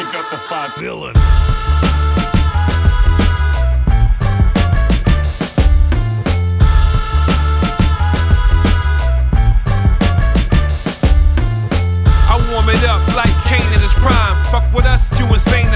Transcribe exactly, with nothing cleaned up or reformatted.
Check out the five villain. I warm it up like Kane in his prime. Fuck with us, you insane